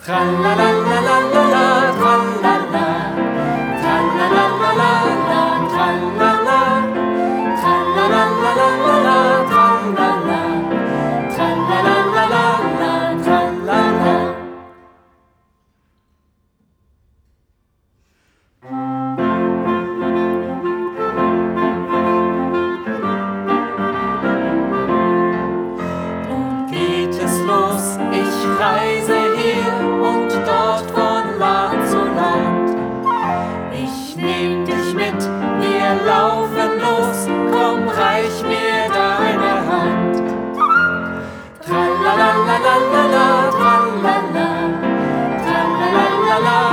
Tralalalala, tralala, tralalalala, tralala, tralalalala, tralala, tralalalala, tralala. Nun geht es los, ich reise hier und dort von Land zu Land. Ich nehm dich mit, wir laufen los, komm, reich mir deine Hand. Tralalalala, tralala, tralalalala,